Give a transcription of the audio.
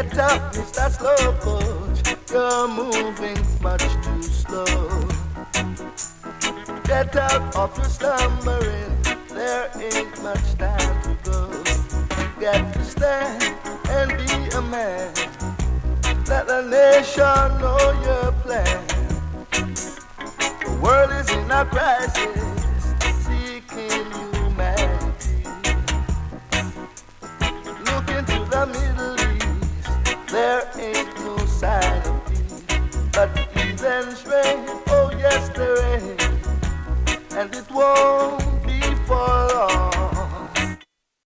Get up, Mr. Slow Coach, you're moving much too slow. Get out of your slumbering, there ain't much time to go. Get to stand and be a man, let the nation know your plan. The world is in a crisis, seeking humanity. Look into the Middle East, there ain't no sign of peace. But heathens reign, oh yes there is, and it won't